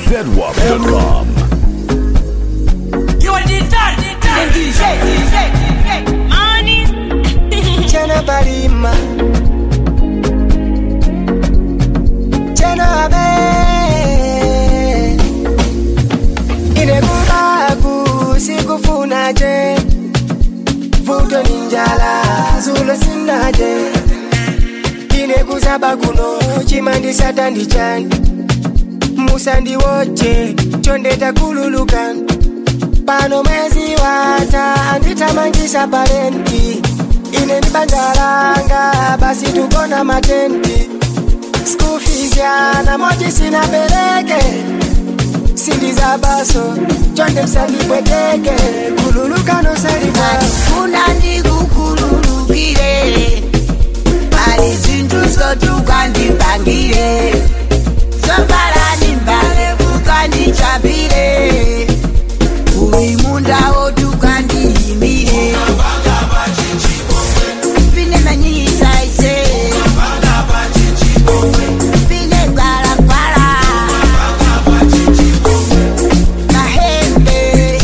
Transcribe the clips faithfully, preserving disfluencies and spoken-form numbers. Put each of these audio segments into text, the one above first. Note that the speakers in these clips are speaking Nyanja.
Z W A P dot com. You are the dad, the D J, D J, D J. Money. Chana Balima. Chana Abe. Ine kubaku sikufuna je. Vuto ninjala zulo sinaje. Ine kuzaba kuno chimandi satandi chani. Musandi woche chondeta kululukan. Pano mezi wata andita mangisa parenti. Ine nibangalanga basi tukona matenti. School fees yana moji sina peleke. Sindi za baso chonde msandi kweteke. Kululuka no saliba Funa ndigu kululukire. Pali zintu zotu kandi bangire. Zombala nimbale bukandi chabire. Uri munda otu kandi himire. Pine manyisa ise. Pine kwala kwala. Mahembe.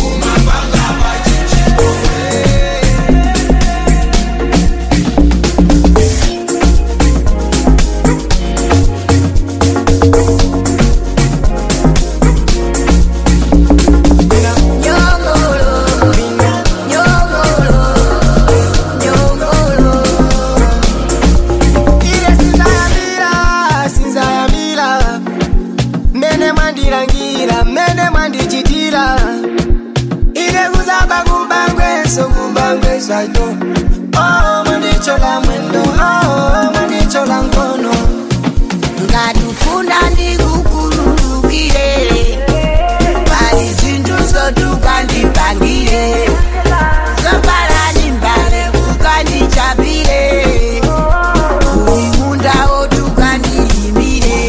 Saito, oh, mandichola mwendo, oh, mandichola mkono. Ngadufuna ndikukululukire. Pali zintu zotu kandi bangire. Zombala nimbale bukandi chabire. Uri munda otu kandi himire.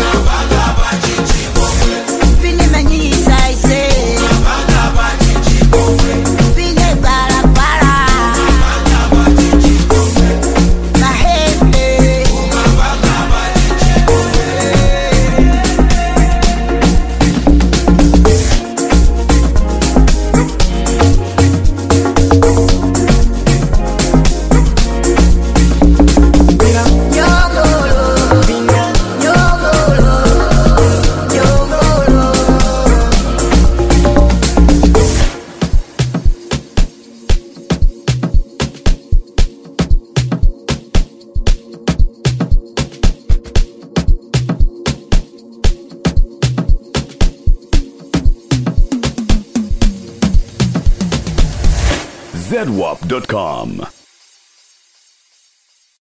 Pine manyisa ise. Pine kwala kwala. Mahembe. Z W A P dot com.